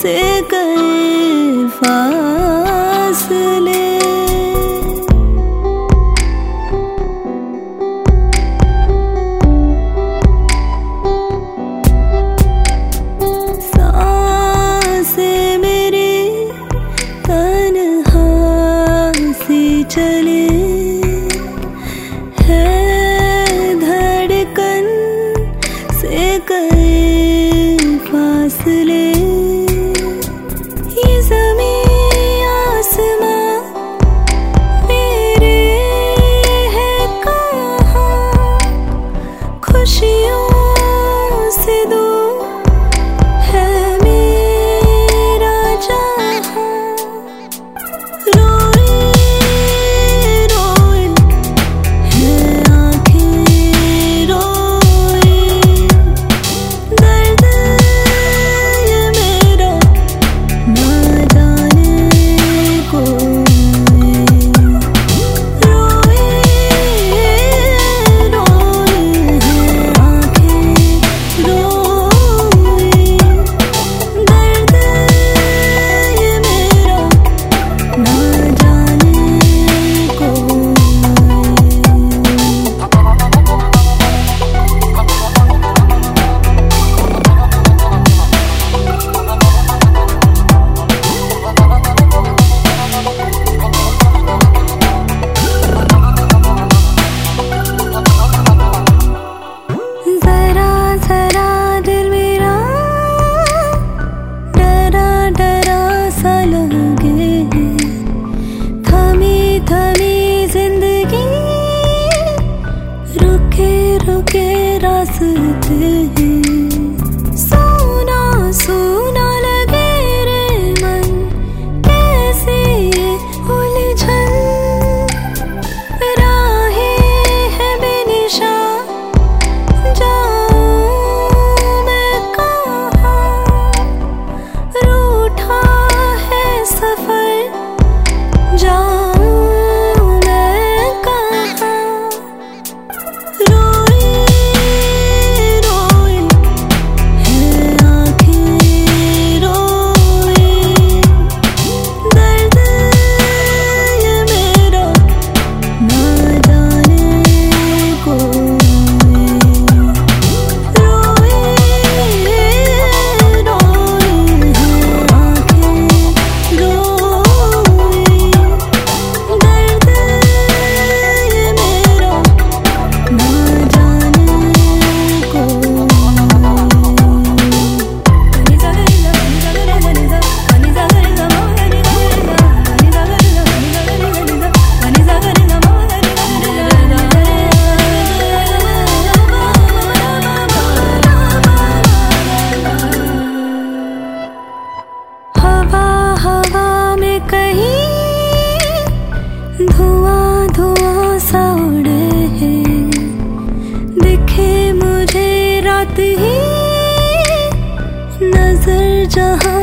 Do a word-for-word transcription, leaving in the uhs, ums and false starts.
से कई फासले। सांसें मेरी तन्हा सी चले, है धड़कन से कई फासले। ये ज़मीं आसमां मेरे है कहाँ, खुशियों से दूर है मेरा जहाँ। रोए रोए है आँखें रोए, दर्द ये मेरा ना जाने कोई। रोए रोए है आँखें रोए, दर्द ये मेरा ना जाने कोई। जरा जरा दिल मेरा डरा डरा सा लगे, थमी थमी जिंदगी रुके रुके रास्ते। सोना सोना लगे रे मन, कैसे ये उलझन। राहें है बेनिशा, जाऊं मैं कहाँ, रूठा है सफर, जाऊं मैं कहाँ। रोए रोए है आँखें रोए, दर्द ये मेरा ना जाने कोई। रोए रोए है आँखें रोए, दर्द ये मेरा ना जाने कोई। हवा हवा में कहीं धुआं धुआं सा उड़े हैं, दिखे मुझे रात ही नजर जहाँ